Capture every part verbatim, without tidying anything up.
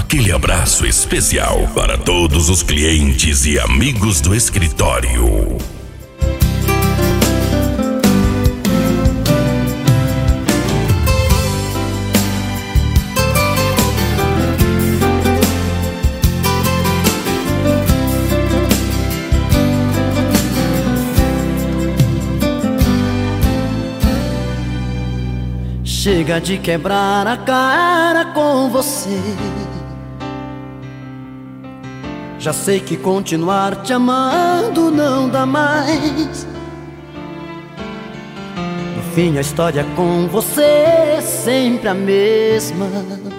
Aquele abraço especial para todos os clientes e amigos do escritório. Chega de quebrar a cara com você. Já sei que continuar te amando não dá mais. No fim a história com você é sempre a mesma.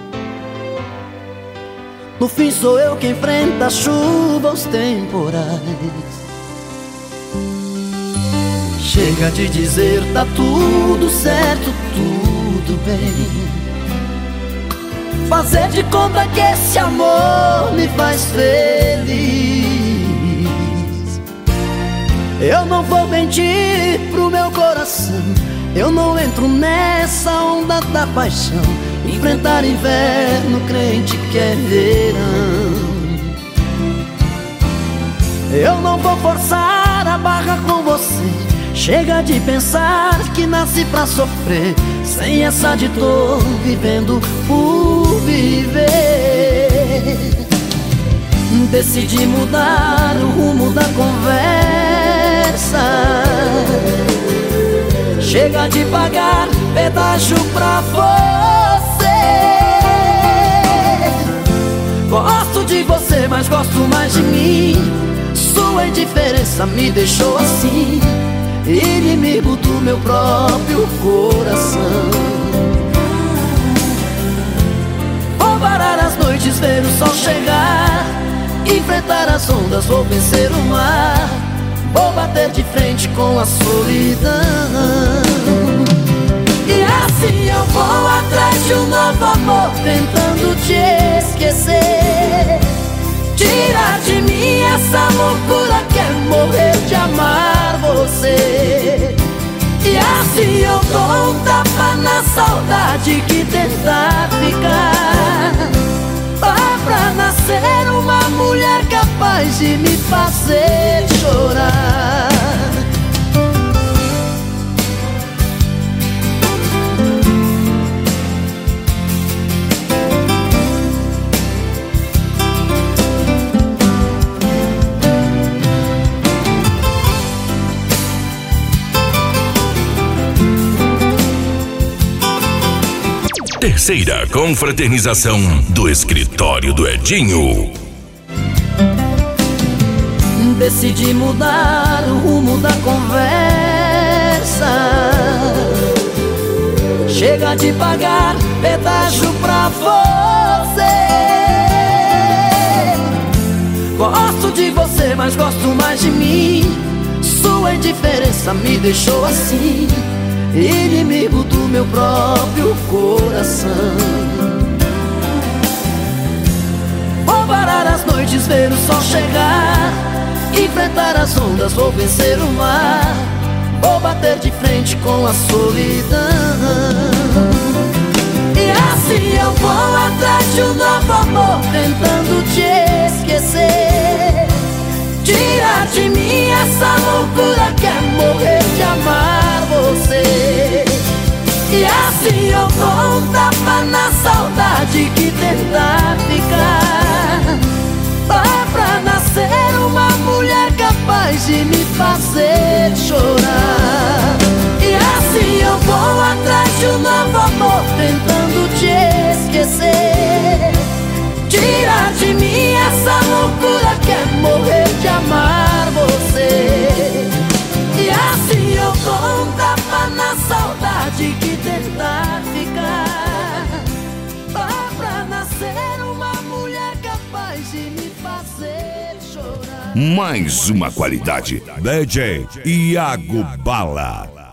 No fim sou eu quem enfrenta a chuva, os temporais. Chega de dizer tá tudo certo, tudo bem. Fazer de conta que esse amor me faz feliz. Eu não vou mentir pro meu coração, eu não entro nessa onda da paixão. Enfrentar inverno, crente que é verão. Eu não vou forçar a barra com você. Chega de pensar que nasci pra sofrer, sem essa de dor, vivendo por viver. Decidi mudar o rumo da conversa. Chega de pagar pedágio pra você. Gosto de você, mas gosto mais de mim. Sua indiferença me deixou assim, inimigo do meu próprio coração. Vou parar as noites, ver o sol chegar, enfrentar as ondas, vou vencer o mar. Vou bater de frente com a solidão. E assim eu vou atrás de um novo amor, tentando te esquecer. Tirar de mim essa loucura que é morrer de amar você. E assim eu dou um tapa na saudade que tentar ficar. Dá pra nascer uma mulher capaz de me fazer chorar. Terceira confraternização do escritório do Edinho. Decidi mudar o rumo da conversa. Chega de pagar pedágio pra você. Gosto de você, mas gosto mais de mim. Sua indiferença me deixou assim, inimigo do meu próprio coração. Vou parar as noites, ver o sol chegar, enfrentar as ondas, vou vencer o mar. Vou bater de frente com a solidão. E assim eu vou atrás de um novo amor, tentando te esquecer. Tirar de mim essa loucura que é morrer de amar você. E assim eu dou um tapa na saudade que tentar ficar. Dá pra nascer uma mulher capaz de me fazer chorar. E assim eu vou atrás de um novo amor, tentando te esquecer. Tirar de mim essa loucura que é morrer de amar você. E assim eu dou um tapa na saudade que tentar ficar. Dá pra nascer uma mulher capaz de me fazer chorar. Mais uma qualidade. D J Iago Bala.